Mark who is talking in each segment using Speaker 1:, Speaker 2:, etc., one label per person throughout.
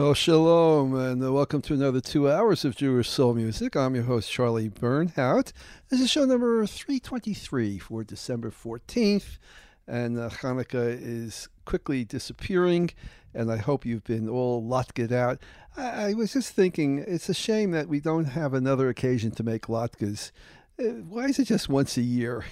Speaker 1: Well, shalom, and welcome to another 2 hours of Jewish Soul Music. I'm your host, Charlie Bernhout. This is show number 323 for December 14th, and Hanukkah is quickly disappearing, and I hope you've been all latked out. I was just thinking, it's a shame that we don't have another occasion to make latkes. Why is it just once a year?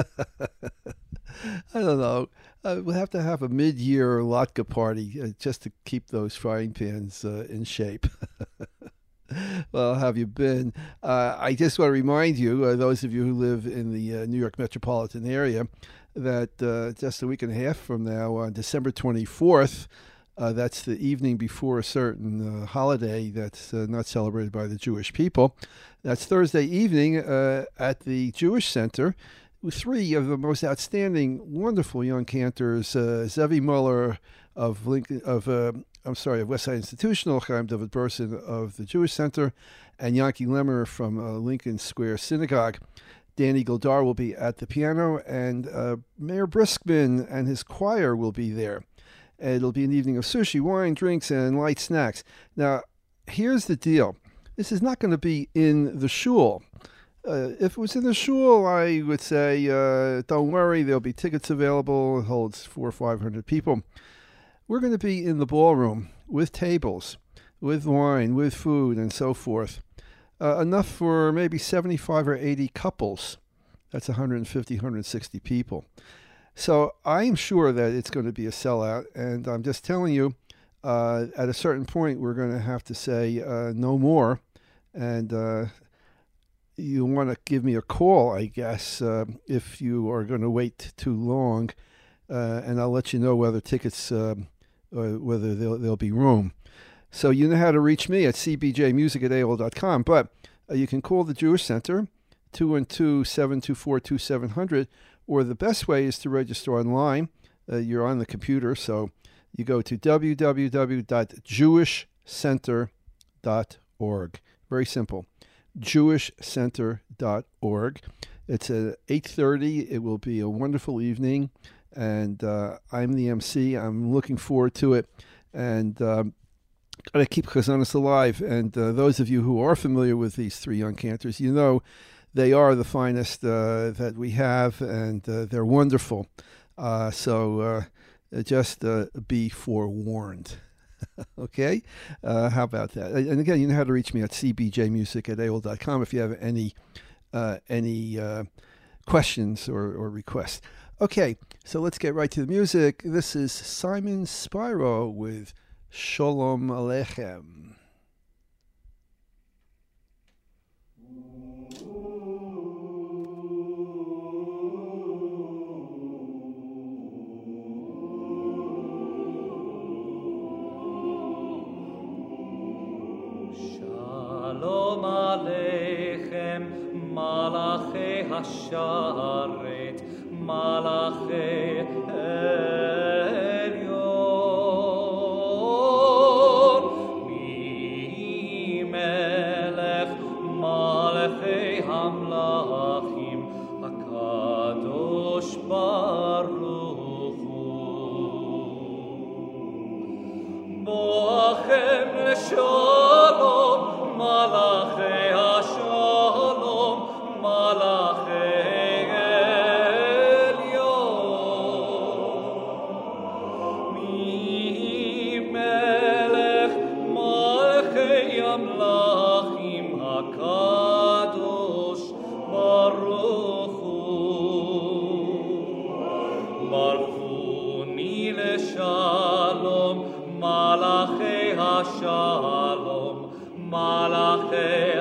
Speaker 1: I don't know. We'll have to have a mid-year latke party just to keep those frying pans in shape. Well, how have you been? I just want to remind you, those of you who live in the New York metropolitan area, that just a week and a half from now, on December 24th, that's the evening before a certain holiday that's not celebrated by the Jewish people. That's Thursday evening at the Jewish Center. Three of the most outstanding, wonderful young cantors: Zevi Muller of West Side Institutional, Chaim David Burson of the Jewish Center, and Yanki Lemmer from Lincoln Square Synagogue. Danny Goldar will be at the piano, and Mayor Briskman and his choir will be there. It'll be an evening of sushi, wine, drinks, and light snacks. Now, here's the deal: this is not going to be in the shul. If it was in the shul, I would say, don't worry, there'll be tickets available. It holds 400 or 500 people. We're going to be in the ballroom with tables, with wine, with food, and so forth. Enough for maybe 75 or 80 couples. That's 150, 160 people. So I'm sure that it's going to be a sellout, and I'm just telling you, at a certain point, we're going to have to say no more, and you want to give me a call, I guess, if you are going to wait too long, and I'll let you know whether tickets, whether there'll be room. So you know how to reach me at cbjmusic@aol.com, but you can call the Jewish Center, 212-724-2700, or the best way is to register online. You're on the computer, so you go to www.jewishcenter.org. Very simple. jewishcenter.org. It's at 8:30. It will be a wonderful evening, and I'm the MC. I'm looking forward to it, and got to keep Chazanis alive. And those of you who are familiar with these three young cantors, you know they are the finest that we have, and they're wonderful. So just be forewarned. Okay? How about that? And again, you know how to reach me at cbjmusic@aol.com if you have any questions or requests. Okay, so let's get right to the music. This is Simon Spiro with Shalom Aleichem.
Speaker 2: Shalom Aleichem, Malachei Hasharet, Malachei Elyon, Mi Melech, Malachei Hamlachim, HaKadosh Baruch Hu, Boachem L'Shalom, Malachei Hashalom, Malachei Elyon, Mi Melech, Malachei Amlachim, HaKadosh Baruch Hu, Baruchuni L'Shalom, Malachei Hashalom, Malachei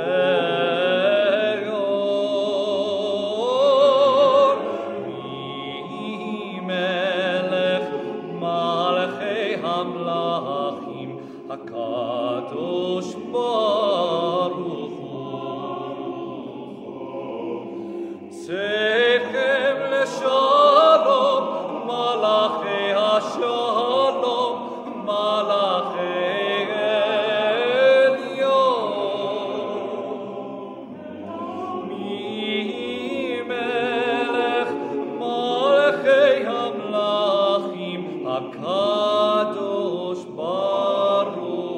Speaker 2: Elyon, Mi Melech, Malachei Hamlachim, HaKadosh Baruch Hu, Seichem L'Shalom, Malachei Hashalom, Malachei HaKadosh Baruch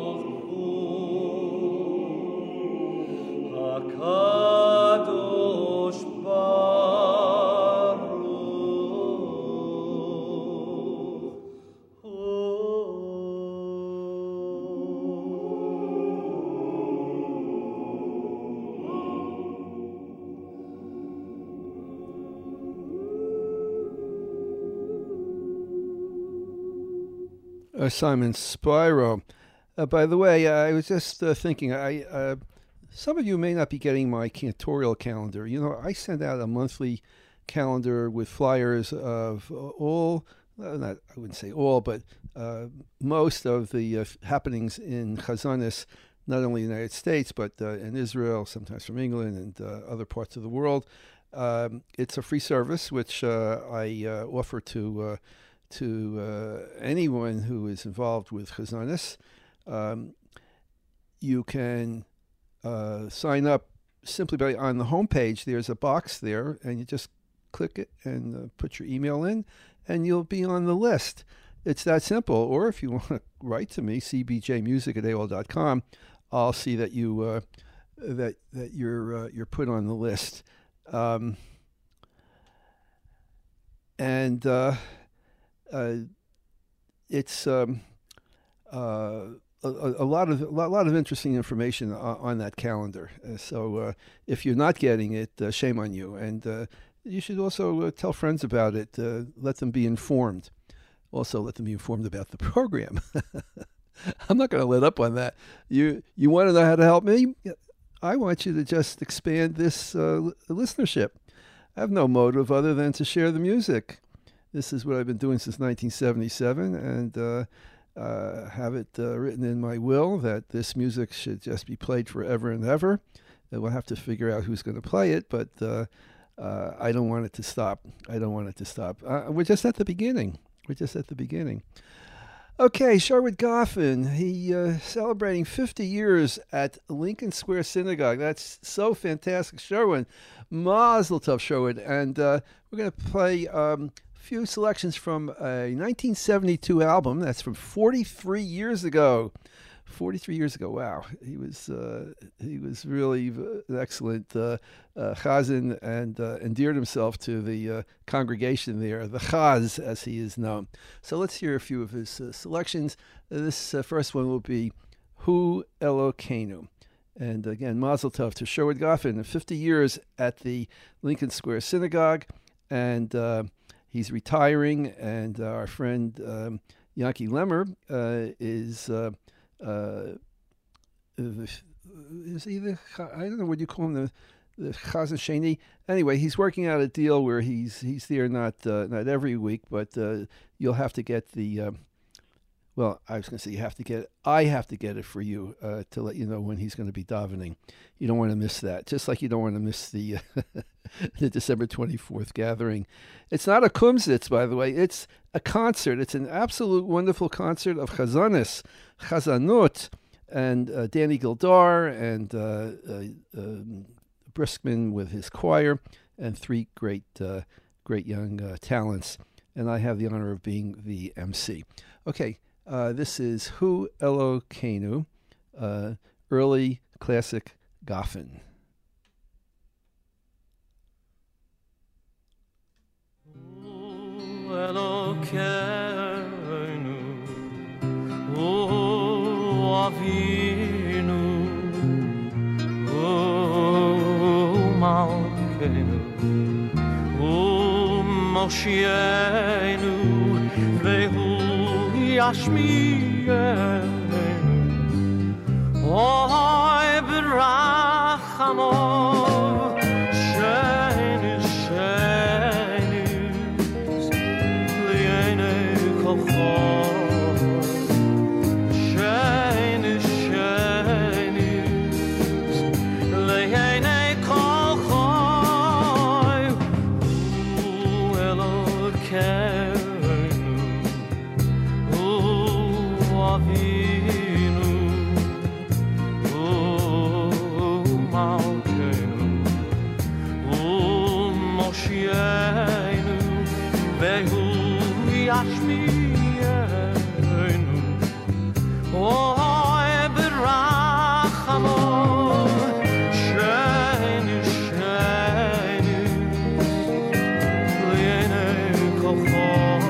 Speaker 1: Simon Spiro. By the way, I was just thinking, some of you may not be getting my cantorial calendar. You know, I send out a monthly calendar with flyers of all, I wouldn't say all, but most of the happenings in Chazanis, not only in the United States, but in Israel, sometimes from England and other parts of the world. It's a free service, which I offer to anyone who is involved with Chazanis. You can sign up simply by on the homepage. There's a box there, and you just click it and put your email in, and you'll be on the list. It's that simple. Or if you want to write to me, cbjmusic@aol.com, I'll see that you that you're put on the list. It's a lot of interesting information on that calendar. So if you're not getting it, shame on you. And you should also tell friends about it. Let them be informed. Also, let them be informed about the program. I'm not going to let up on that. You want to know how to help me? I want you to just expand this listenership. I have no motive other than to share the music. This is what I've been doing since 1977, and have it written in my will that this music should just be played forever and ever. And we'll have to figure out who's going to play it, but I don't want it to stop. We're just at the beginning. Okay, Sherwood Goffin, he celebrating 50 years at Lincoln Square Synagogue. That's so fantastic, Sherwood. Mazel tov, Sherwood. And we're going to play few selections from a 1972 album that's from 43 years ago. 43 years ago, wow. He was really an excellent chazan and endeared himself to the congregation there, the Chaz, as he is known. So let's hear a few of his selections. This first one will be Hu Elokeinu. And again, Mazel Tov to Sherwood Goffin, 50 years at the Lincoln Square Synagogue, and he's retiring, and our friend Yanki Lemmer is he the, I don't know what you call him, the Chazan Sheni. Anyway, he's working out a deal where he's there not every week, but you'll have to get the well, I was going to say I have to get it for you to let you know when he's going to be davening. You don't want to miss that, just like you don't want to miss the the December 24th gathering. It's not a kumsitz, by the way. It's a concert. It's an absolute wonderful concert of chazanot, and Danny Gildar and Briskman with his choir, and three great young talents. And I have the honor of being the MC. Okay. This is Hu Elokeinu, early classic Goffin.
Speaker 2: Hu Elokeinu, Hu Avinu, Hu Malkeinu, Hu Moshienu, Vehu Yashmi'enu, Oy B'rachamo, Shenis, Li'enei Kochor, Shenis, Li'enei Kochor, Hu Elokeinu, Avinu, Malkeinu, Moshienu, Vehu Yashmi'enu, Oy B'rachamo, Sheni, Li'enei Kochor,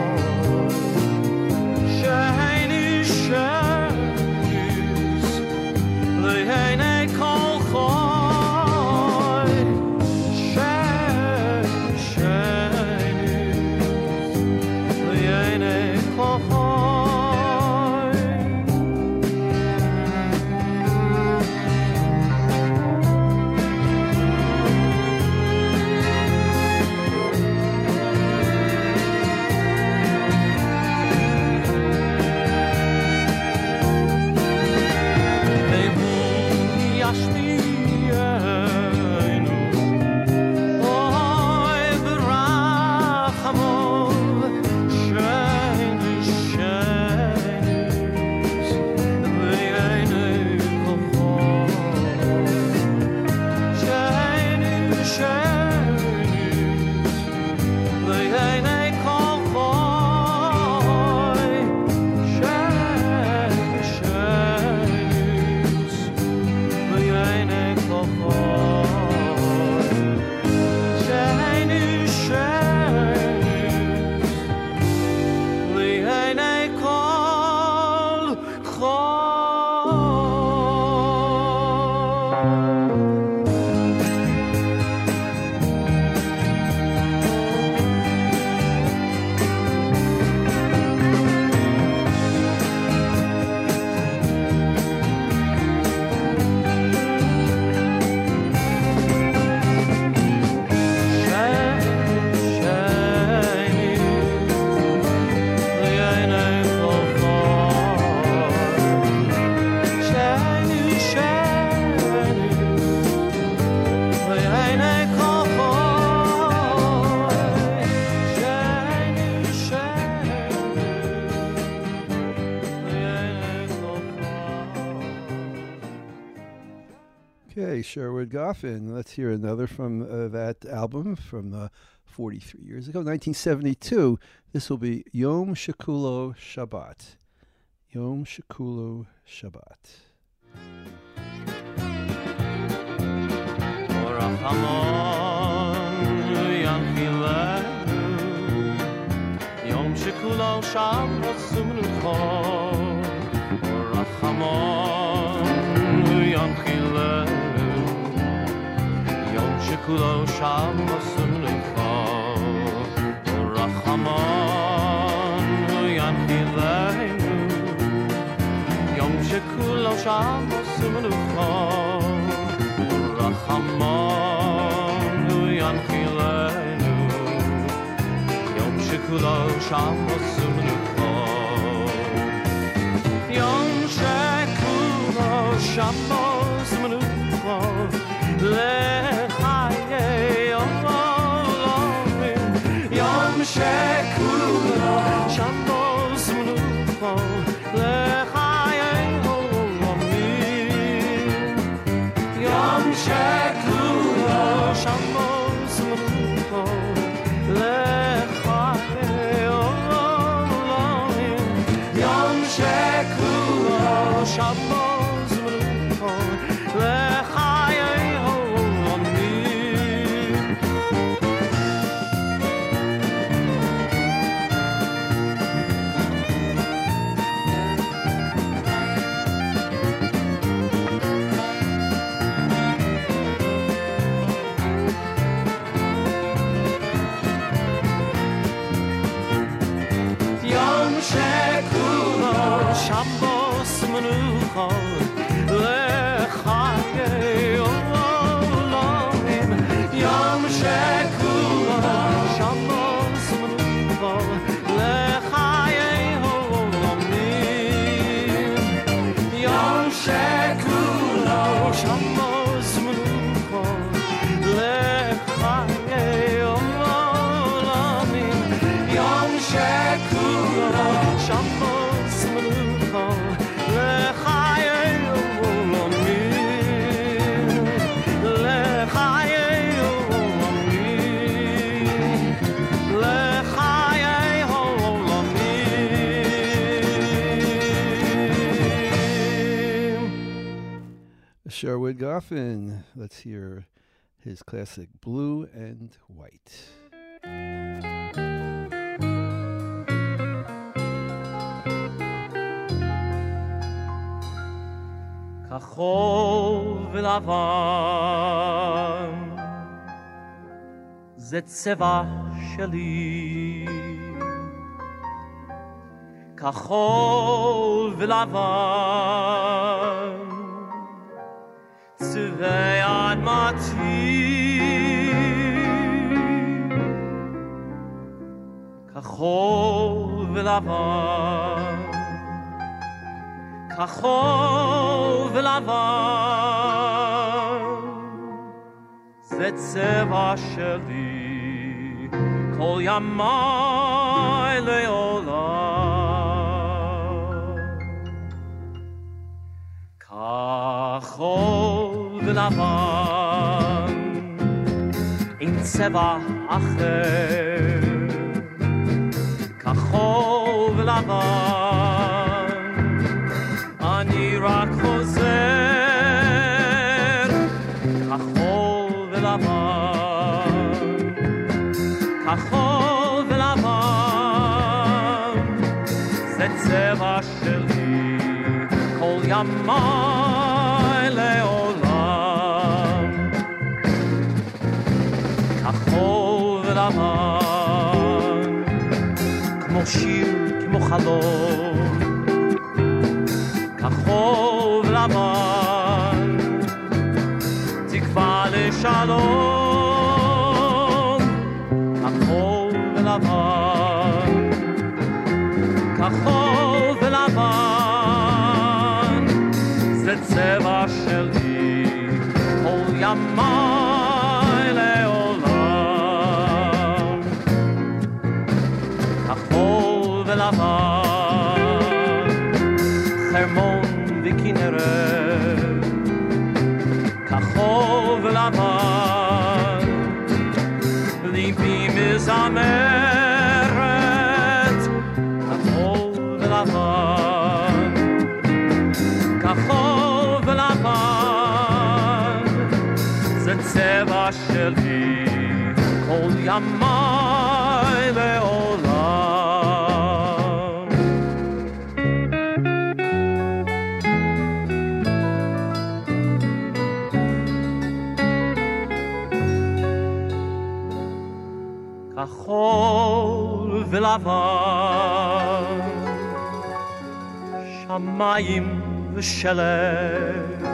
Speaker 2: Li'enei kol choy, Li'enei kol choy.
Speaker 1: Okay, Sherwood Goffin. Let's hear another from that album from 43 years ago, 1972. This will be Yom Shekulo Shabbat. Yom Shekulo Shabbat.
Speaker 2: Yom Shekulo Shabbat Sumnucho Rachamon Yom Chilenu Yom Shekulo Shabbat Sumnucho Rachamon Yom Chilenu Yom Shekulo Shabbat Sumnucho Rachamon Yom Chilenu Shekulo Shabbos Sumnucho Yom Shekulo Shabbos Sumnucho Lechayei Olamim Yom Shekulo Shabbos Sumnucho Lechayei Olamim Yom Shekulo Shabbos Sumnucho Shabbos Menucho Lechayei Olamim Yom Shekulo Shabbos Menucho Lechayei Olamim Yom Shekulo Shabbos Menucho Lechayei Olamim Yom Shekulo Shabbos Menucho Lechayei Olamim Yom Shekulo Shabbos Menucho Lechayei Olamim Lechayei Olamim Lechayei Olamim.
Speaker 1: Sherwood Goffin. Let's hear his classic Blue and White.
Speaker 2: כחול ולבן זה צבע שלי כחול ולבן צבעי אדמתי כחול ולבן כחול ולבן זה צבע שלי כל ימי לעולם כחול ולבן אין צבע אחר כחול ולבן אני רק חוזר כחול ולבן כחול ולבן זה צבע שלי כל ימי לעולם כחול ולבן כמו שיר כמו חלום כחול ולבן תקווה לשלום כחול ולבן כחול ולבן זה צבע שלי כל ימי לעולם כחול ולבן חרמון וכנרת כחול ולבן, ליבי מזמרת, כחול ולבן, כחול ולבן, זה צבע שלי, כל ימיי לעולם. כחול ולבן, שמיים ושלג,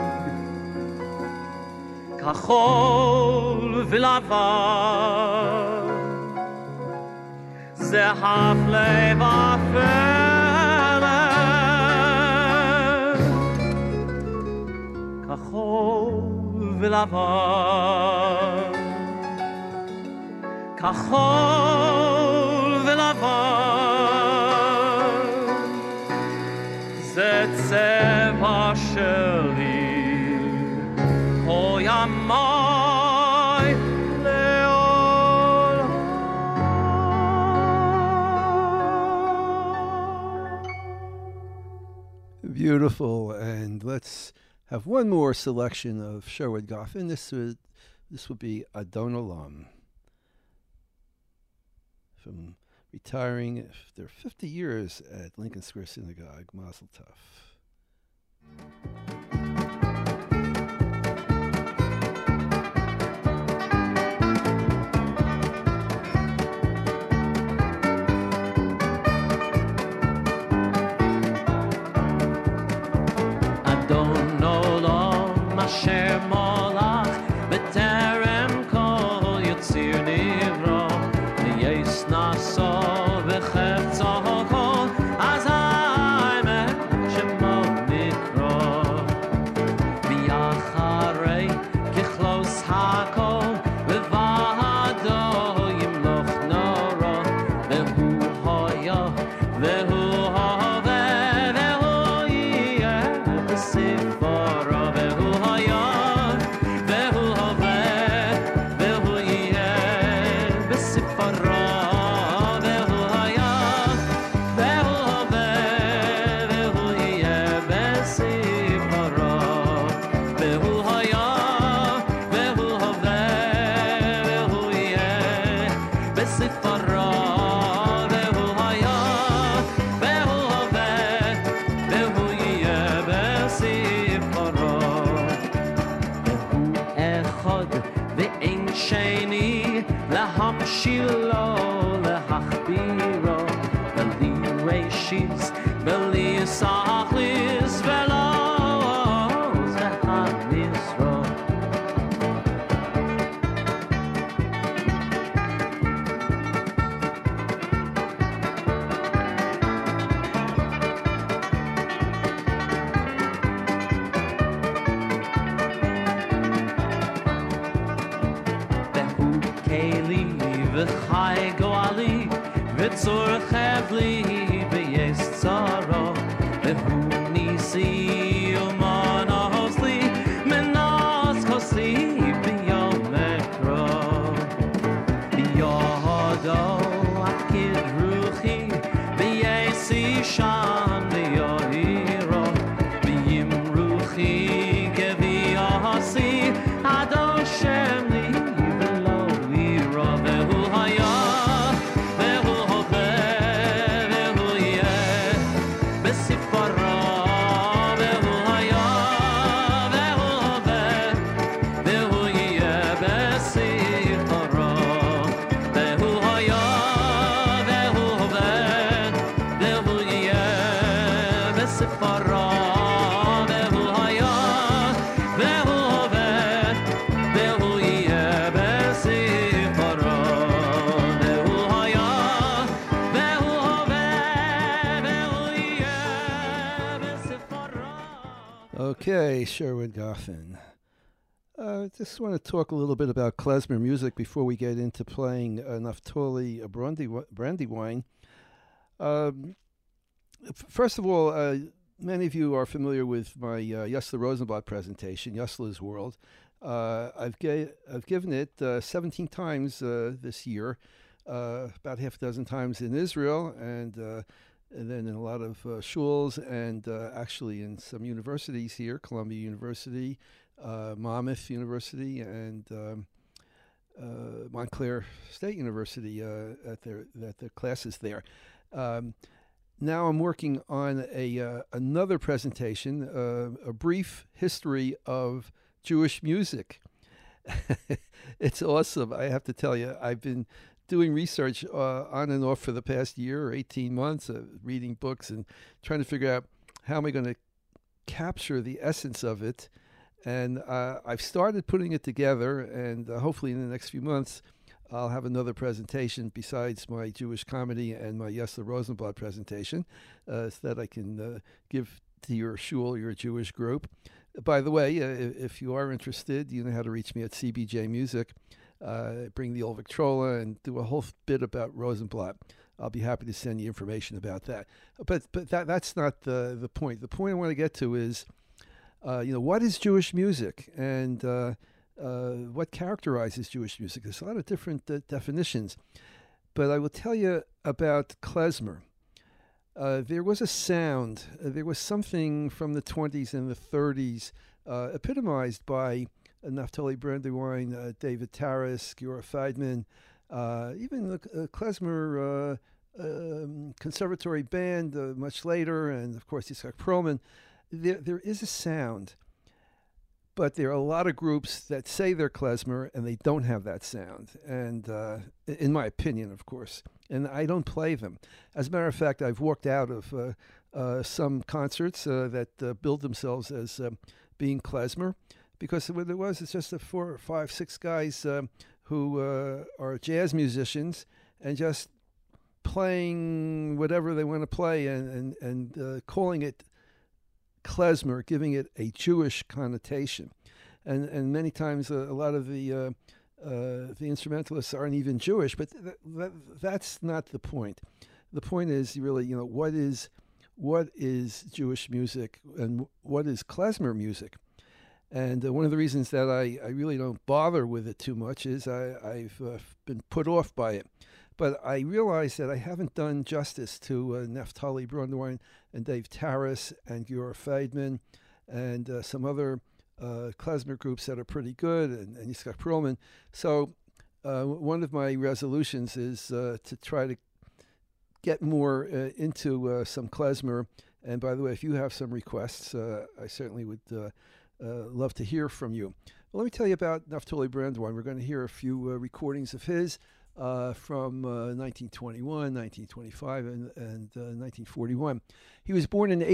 Speaker 2: כחול ולבן, זה הפלא והפלא, כחול ולבן, כחול ולבן, זה צבע שלי, כל ימיי לעולם.
Speaker 1: Beautiful, and let's have one more selection of Sherwood Goffin. This would be Adon Olam, from retiring after 50 years at Lincoln Square Synagogue. Mazel tov.
Speaker 2: Adon Olam asher molach b'terem kol yitzir nivra v'yes naso v'chefzo kol azay meh shemo nikra v'yacharei kichlos hakol v'vahado yimloch nora v'hu hoya v'hu haveh v'hu yeh b'sifara v'hu hoya v'hu haveh v'hu yeh b'sifara v'hu hoya v'hu haveh v'hu yeh b'sifara v'hu hoya v'hu haveh v'hu yeh b'sifara v'hu hoya v'hu haveh v'hu yeh b'sifara v'hu echad v'ein sheni להמשיל לו, להכבירו, בלי רשיס, בלי סחליס, ולא זה המשרות. והוא כלי וחי גואלי וצור חבלי ויש צרו והוא ניסי ומנוס לי מנוס כוסי ביום מקרו ביהודו עקיד רוחי ויסי שם ליוהירו וים רוחי גבי עשי עדו שם לי ולא ירו והוא היה והוא הווה והוא יהיה בספרו והוא היה והוא הווה והוא יהיה בספרו והוא היה והוא הווה והוא יהיה בספרו והוא היה והוא הווה והוא יהיה בספרו והוא היה והוא הווה והוא יהיה בספרו.
Speaker 1: Okay, Sherwood Goffin. Just want to talk a little bit about klezmer music before we get into playing Naftali Brandywine. First of all, many of you are familiar with my Yesler Rosenblatt presentation, Yesler's World. I've given it 17 times this year, about half a dozen times in Israel, and then in a lot of shuls, and actually in some universities here, Columbia University, Monmouth University, and Montclair State University at their classes there. Now I'm working on another presentation, a brief history of Jewish music. It's awesome, I have to tell you. I've been doing research on and off for the past year or 18 months, reading books and trying to figure out how am I going to capture the essence of it. And I've started putting it together, and hopefully in the next few months I'll have another presentation besides my Jewish comedy and my Yesler Rosenblatt presentation, so that I can give to your shul, your Jewish group. By the way, if you are interested, you know how to reach me at CBJ Music. Bring the old Victrola and do a whole bit about Rosenblatt. I'll be happy to send you information about that. But that's not the point. The point I want to get to is, what is Jewish music, and what characterizes Jewish music? There's a lot of different definitions, but I will tell you about klezmer. There was a sound, there was something from the 20s and the 30s epitomized by Naftali Brandywine, David Taras, Giora Feidman, even the klezmer conservatory band much later, and of course Yitzhak Perlman. There is a sound, but there are a lot of groups that say they're klezmer and they don't have that sound, and in my opinion, of course, and I don't play them. As a matter of fact, I've walked out of some concerts that billed themselves as being klezmer, because what it was, it's just 4, 5, 6 guys who are jazz musicians and just playing whatever they want to play and calling it klezmer, giving it a Jewish connotation. And many times a lot of the instrumentalists aren't even Jewish, but that's not the point. The point is really, what is Jewish music and what is klezmer music? And one of the reasons that I really don't bother with it too much is I've been put off by it. But I realize that I haven't done justice to Naftali Brandywine and Dave Taras and Giora Feidman and some other klezmer groups that are pretty good, and Yitzhak Perlman. So one of my resolutions is to try to get more into some klezmer. And by the way, if you have some requests, I certainly would love to hear from you. Well, let me tell you about Naftali Brandywine. We're going to hear a few recordings of his from 1921, 1925, and 1941. He was born in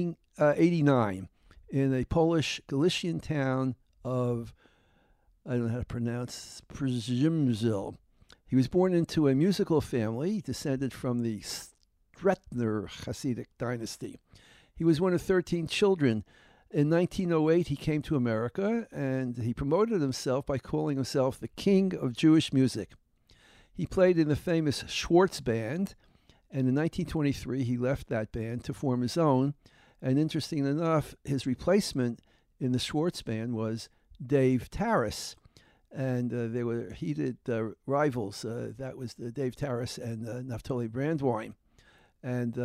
Speaker 1: 1889 in a Polish Galician town of, I don't know how to pronounce, Przemysl. He was born into a musical family descended from the Stretner Hasidic dynasty. He was one of 13 children. In 1908, he came to America, and he promoted himself by calling himself the King of Jewish Music. He played in the famous Schwartz Band, and in 1923, he left that band to form his own. And interesting enough, his replacement in the Schwartz Band was Dave Taras, and they were heated rivals. That was Dave Taras and Naftali Brandywine. And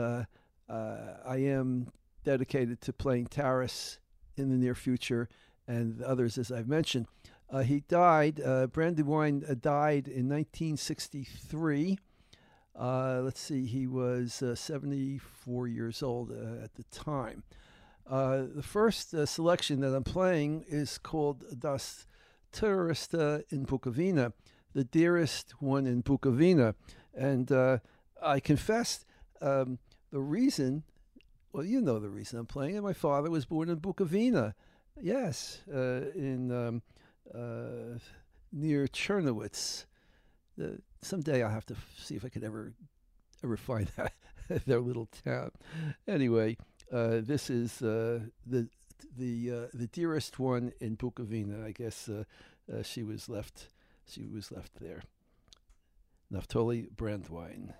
Speaker 1: I am dedicated to playing Taras in the near future, and the others, as I've mentioned. He died, Brandywine died in 1963. Let's see, he was 74 years old at the time. The first selection that I'm playing is called Das Touriste in Bukovina, the dearest one in Bukovina. And I confessed the reason, well, you know the reason I'm playing it. My father was born in Bukovina, yes, in near Chernowitz. Someday I'll have to see if I could ever find that their little town. Anyway, this is the dearest one in Bukovina. I guess she was left there. Naftali Brandywine.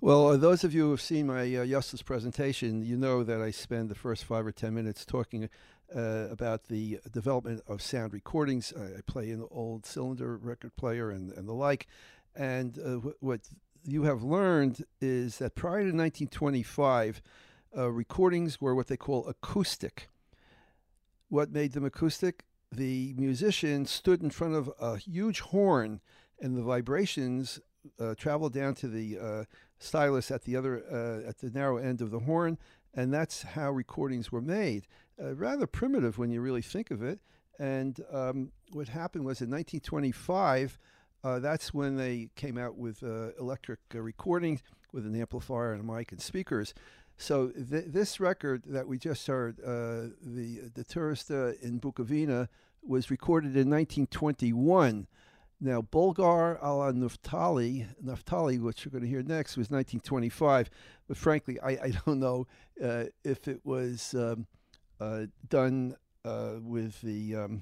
Speaker 1: Well, those of you who have seen my Justus presentation, you know that I spend the first 5 or 10 minutes talking about the development of sound recordings. I play an old cylinder record player and the like. And what you have learned is that prior to 1925, recordings were what they call acoustic. What made them acoustic? The musician stood in front of a huge horn, and the vibrations traveled down to the stylus at the narrow end of the horn, and that's how recordings were made. Rather primitive when you really think of it. And what happened was in 1925, that's when they came out with electric recordings with an amplifier and a mic and speakers. So this record that we just heard, the Tourista in Bukovina, was recorded in 1921. Now, Bulgar a la Naftali, which you're going to hear next, was 1925. But frankly, I don't know if it was done with the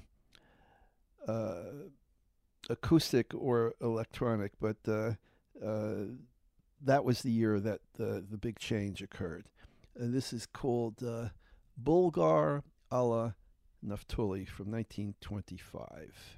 Speaker 1: acoustic or electronic, but that was the year that the big change occurred. And this is called Bulgar a la Naftali from 1925.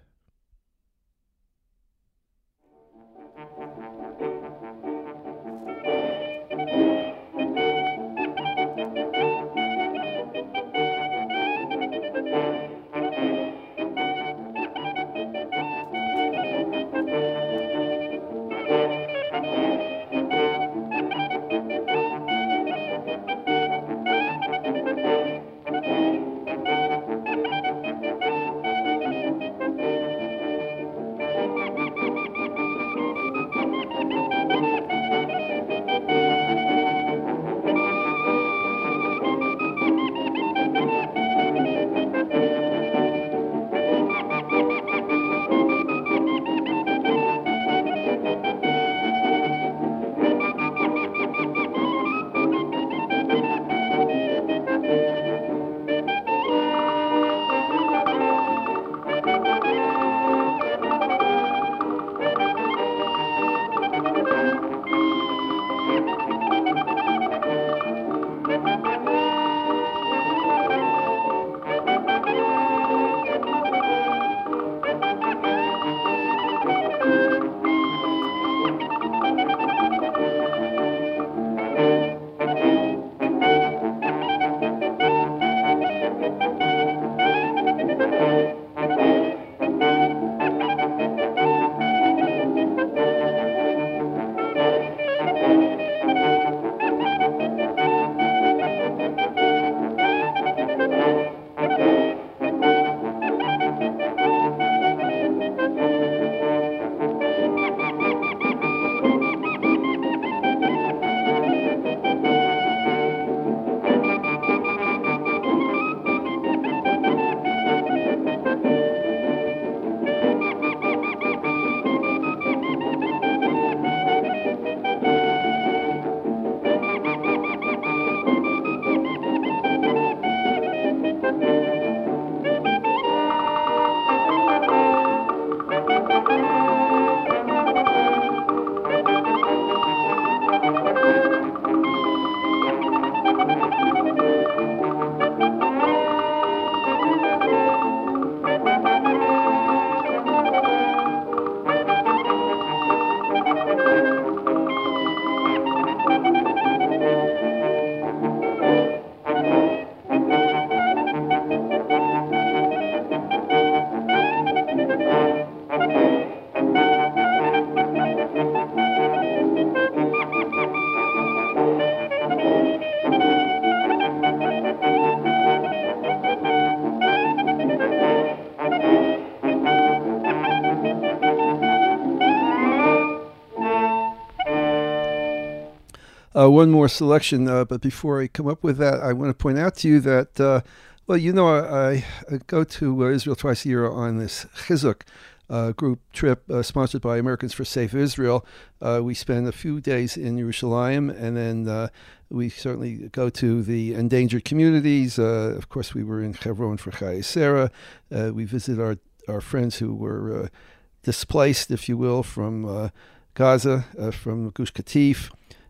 Speaker 1: One more selection, but before I come up with that, I want to point out to you that, well, you know, I go to Israel twice a year on this Chizuk group trip sponsored by Americans for Safe Israel. We spend a few days in Yerushalayim, and then we certainly go to the endangered communities. Of course, we were in Hebron for Chayei Sarah. We visit our friends who were displaced, if you will, from Gaza, from Gush Katif.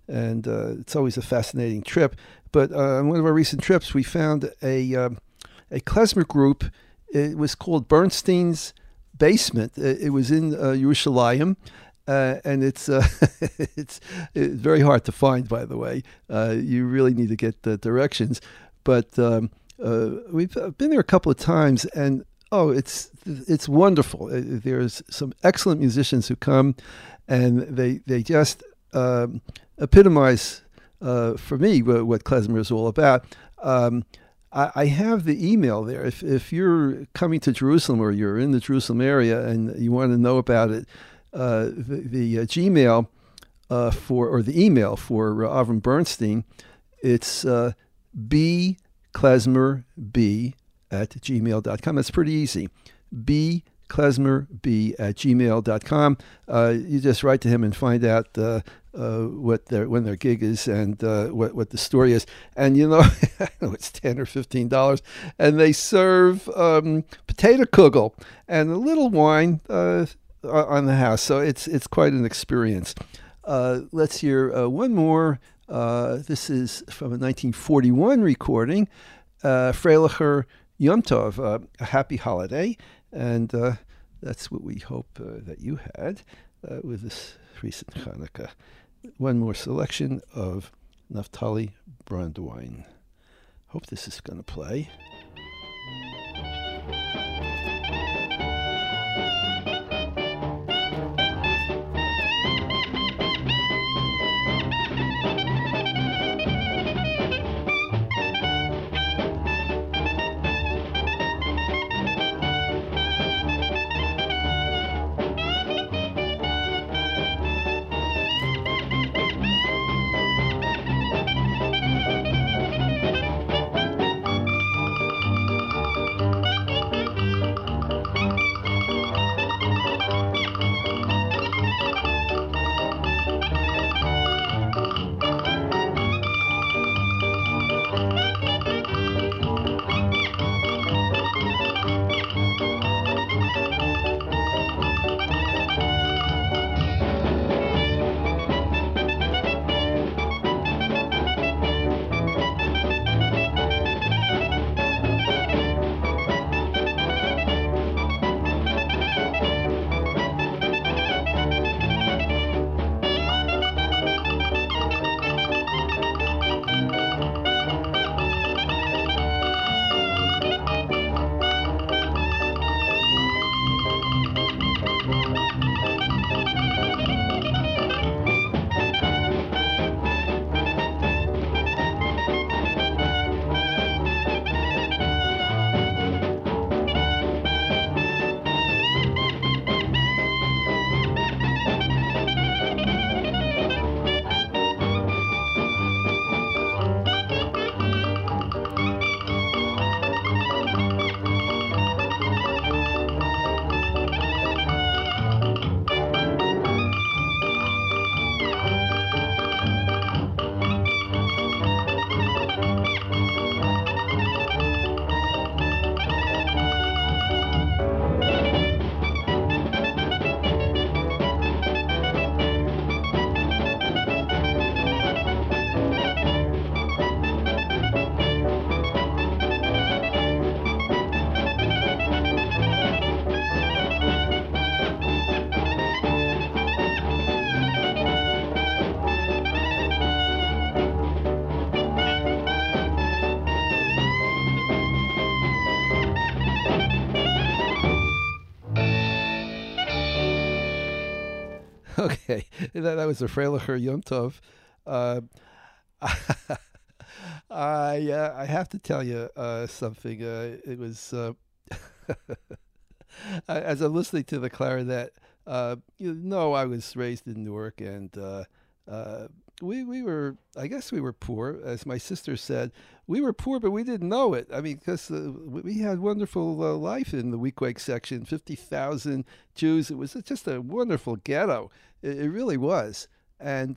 Speaker 1: and it's always a fascinating trip. But on one of our recent trips, we found a klezmer group. It was called Bernstein's Basement. It was in Yerushalayim. And it's it's very hard to find, by the way. You really need to get the directions. But we've been there a couple of times, and it's wonderful. There's some excellent musicians who come, and they just epitomize for me what klezmer is all about. I have the email there. If you're coming to Jerusalem or you're in the Jerusalem area and you want to know about it, the Gmail or the email for Avram Bernstein, it's bklezmerb@gmail.com. That's pretty easy. bklezmerb@gmail.com. You just write to him and find out when their gig is and what the story is. And I know it's $10 or $15, and they serve potato kugel and a little wine on the house, so it's quite an experience. Let's hear one more. This is from a 1941 recording, Freilicher Yom Tov, a happy holiday, and that's what we hope that you had with this recent Hanukkah. One more selection of Naftali Brandwein. Hope this is going to play. Okay, that was a Freilicher Yom Tov. I have to tell you something. It was as I'm listening to the clarinet. I was raised in Newark, and we were, I guess we were poor, as my sister said. We were poor, but we didn't know it. I mean, because we had wonderful life in the Weequahic section, 50,000 Jews. It was just a wonderful ghetto. It really was. And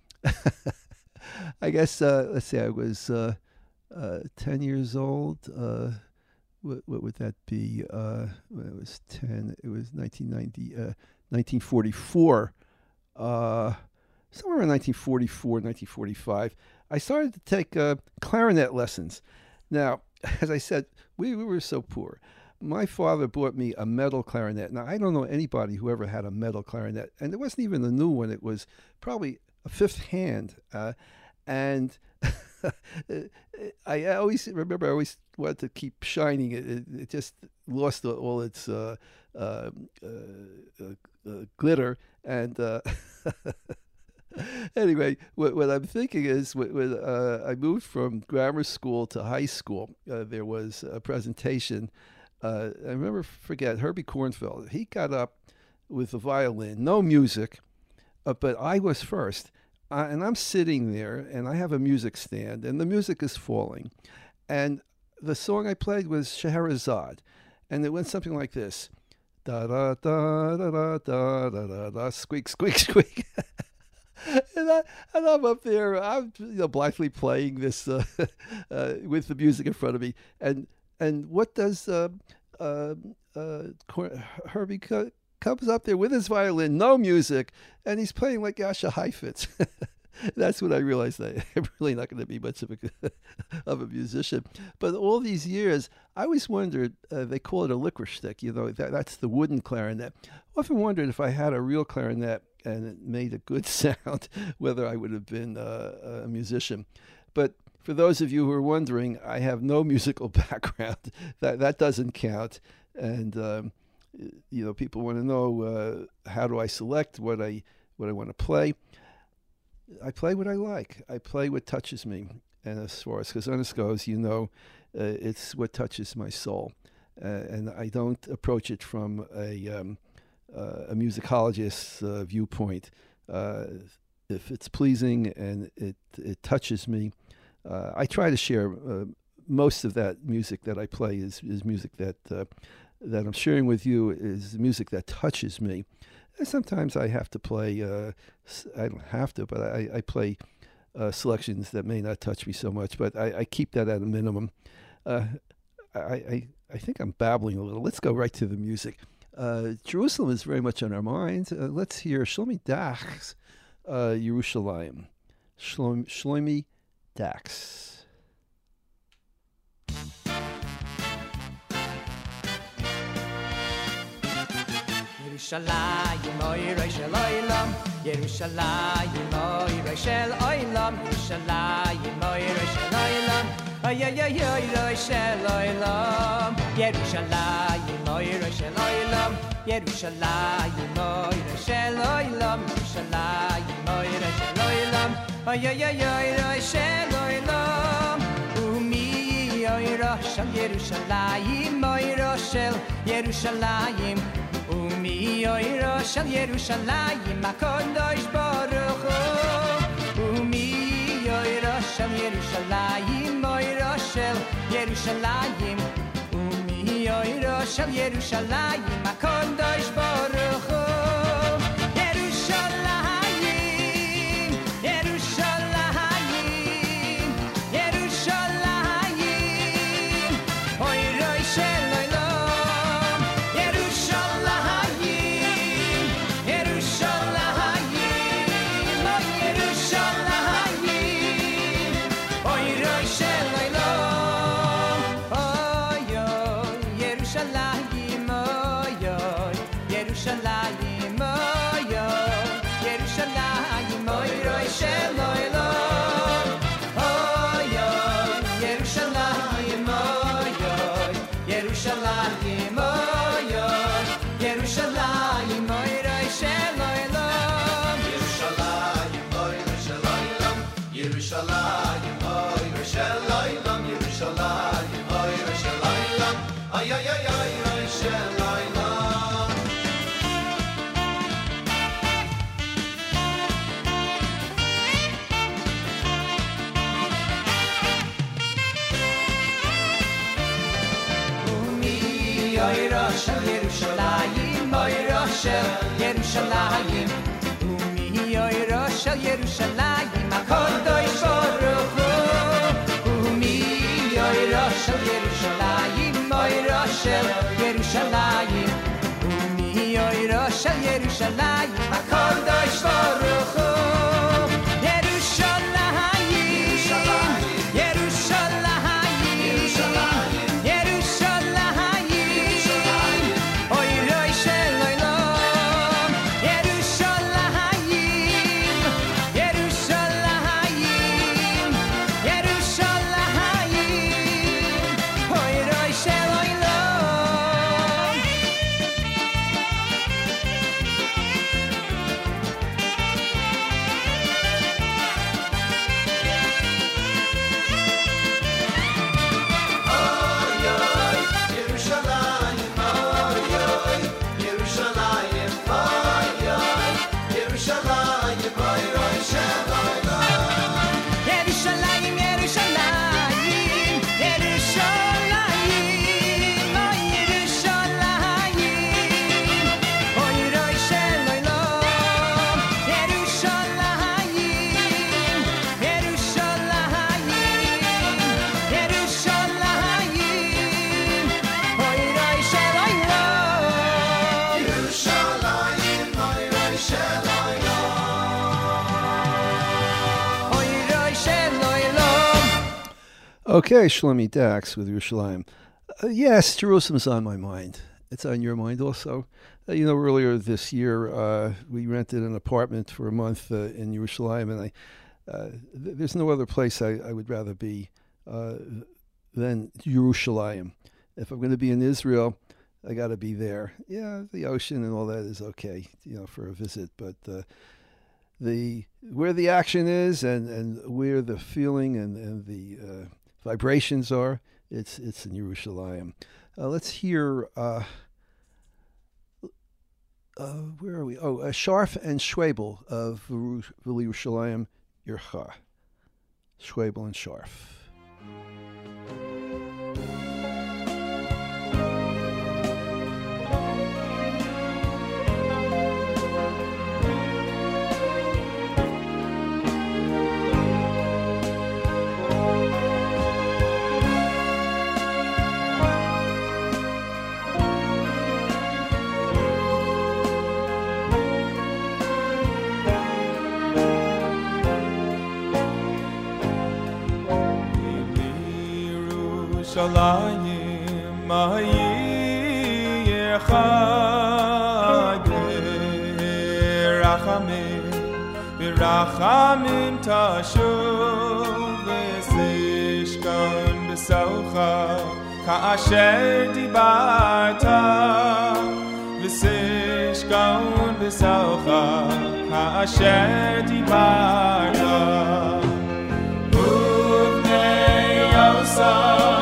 Speaker 1: I guess, let's see, I was 10 years old. What would that be? When I was 10, it was 1944. somewhere in 1944, 1945, I started to take clarinet lessons. Now, as I said, we were so poor. My father bought me a metal clarinet. Now, I don't know anybody who ever had a metal clarinet, and it wasn't even a new one. It was probably a fifth hand. And I always remember, I always wanted to keep shining it. It just lost all its glitter. And anyway, what I'm thinking is when I moved from grammar school to high school, there was a presentation. I forget, Herbie Kornfeld. He got up with a violin, no music, but I was first. And I'm sitting there, and I have a music stand, and the music is falling. And the song I played was Scheherazade, and it went something like this. Da da da da da da da da da, squeak, squeak, squeak. and I'm up there, I'm blithely playing this with the music in front of me. And what does Herbie comes up there with his violin, no music, and he's playing like Jascha Heifetz. That's when I realized that I'm really not going to be much of a musician. But all these years, I always wondered, they call it a licorice stick, that's the wooden clarinet. I often wondered if I had a real clarinet and it made a good sound, whether I would have been a musician. But for those of you who are wondering, I have no musical background. That doesn't count. And people want to know how do I select what I want to play. I play what I like. I play what touches me. And as far as Chazanus goes, it's what touches my soul. And I don't approach it from a musicologist's viewpoint. If it's pleasing and it touches me, I try to share most of that music that I play is music that I'm sharing with you, is music that touches me. And sometimes I have to play, I don't have to, but I play selections that may not touch me so much, but I keep that at a minimum. I think I'm babbling a little. Let's go right to the music. Jerusalem is very much on our minds. Let's hear Shlomi Dach's Yerushalayim. Shlomi Dachs.
Speaker 3: Yerushalayim, oirei shel oilam. Yerushalayim, oirei shel oilam. Yerushalayim, oirei shel oilam. Oirei shel oilam. Yerushalayim, oirei shel oilam. Yerushalayim, oirei shel oilam. Yerushalayim, oirei shel oilam. Oirei shel oilam. Umi oirei shel Yerushalayim, oirei shel Yerushalayim. Umi oiro shel Yerushalayim HaKadosh Baruch Hu. Umi oiro shel Yerushalayim, oiro shel Yerushalayim. Umi oiro shel Yerushalayim HaKadosh Baruch Hu. Yerushalayim, Umi oiro shel Yerushalayim HaKadosh Baruch Hu. Umi oiro shel Yerushalayim, oiro shel Yerushalayim. Umi oiro shel Yerushalayim HaKadosh Baruch Hu.
Speaker 1: Okay, Shlomi Dax with Yerushalayim. Yes, Jerusalem's on my mind. It's on your mind also. Earlier this year, we rented an apartment for a month in Yerushalayim, and there's no other place I would rather be than Yerushalayim. If I'm going to be in Israel, I got to be there. Yeah, the ocean and all that is okay, for a visit, but where the action is and where the feeling and the vibrations are, it's in Yerushalayim. Let's hear, where are we? Oh, Sharf and Schwebel of Yerushalayim Yercha. Schwebel and Sharf.
Speaker 4: Shalayim Ma'yircha Rachamim Tashuv V'sishkon B'socha Ka'asher Dibarta V'sishkon B'socha Ka'asher Dibarta Uvnei Yosef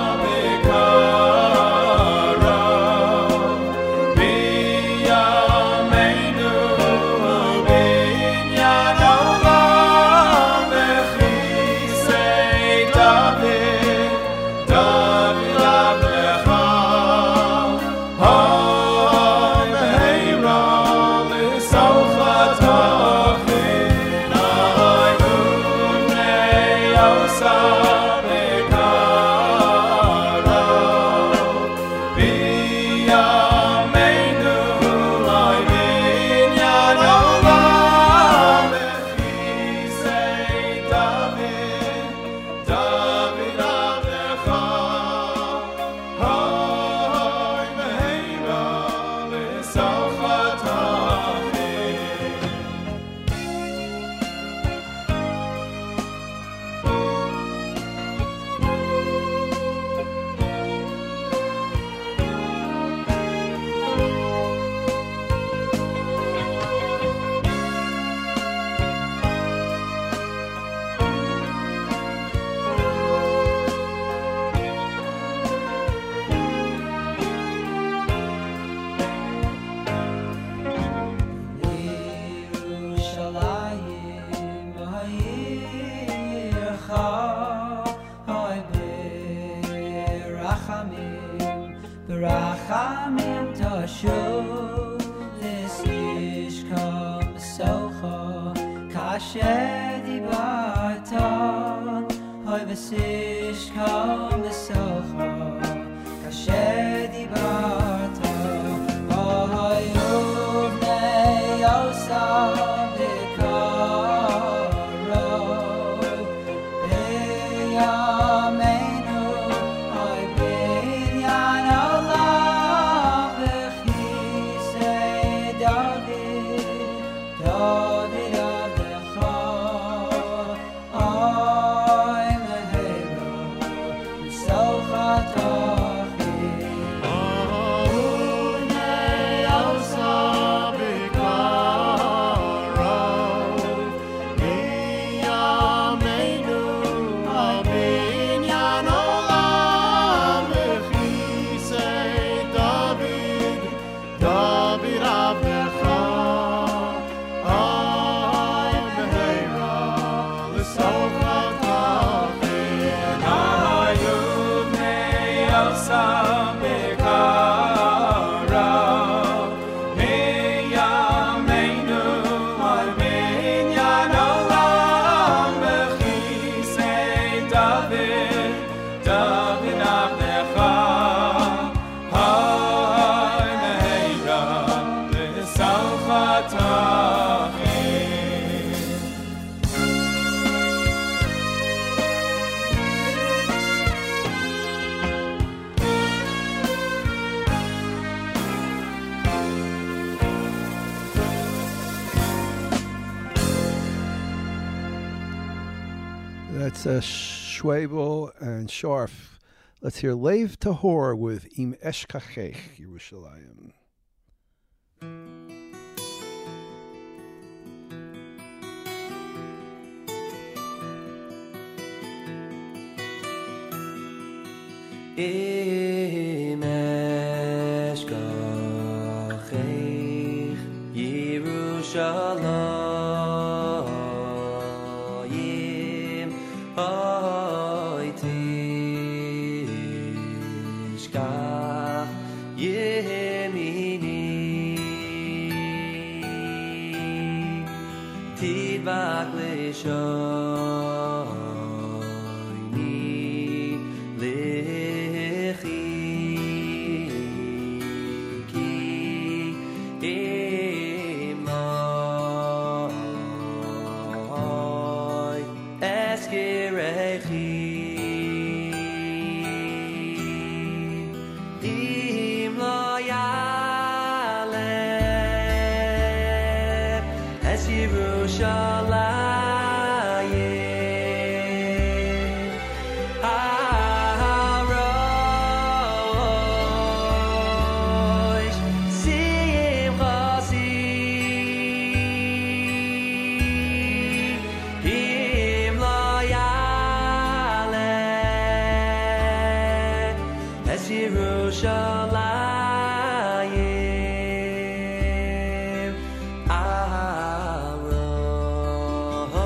Speaker 1: That's Schwebel and Scharf. Let's hear Lev Tahor with Im Eshkachech, Yerushalayim.
Speaker 5: Im Eshkachech, Yerushalayim. Shoyni lechi ki emoy eskirechi im lo yaleh es Yerushalayim. Yerushalayim, Arosh.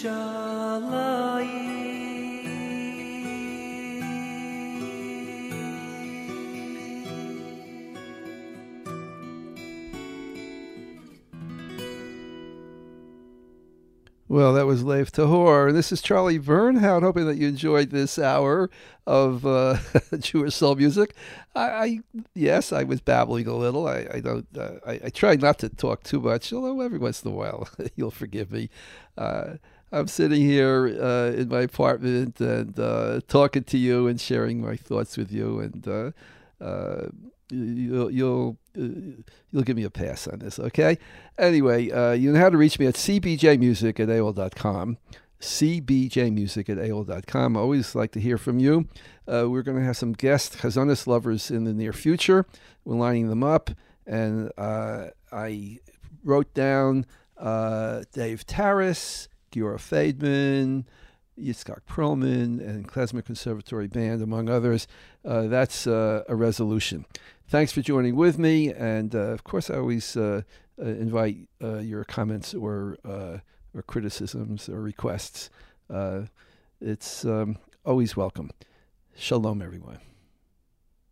Speaker 1: Well, that was Leif Tahor. And this is Charlie Bernhout, hoping that you enjoyed this hour of Jewish soul music. Yes, I was babbling a little. I try not to talk too much, although every once in a while you'll forgive me. I'm sitting here in my apartment and talking to you and sharing my thoughts with you, and you'll give me a pass on this, okay? Anyway, you know how to reach me at cbjmusic@aol.com. cbjmusic@aol.com. I always like to hear from you. We're going to have some guest Chazonis lovers in the near future. We're lining them up, and I wrote down Dave Taras, Giora Feidman, Yitzhak Perlman, and Klezmer Conservatory Band, among others. That's a resolution. Thanks for joining with me, and of course I always invite your comments or criticisms or requests. It's always welcome. Shalom, everyone.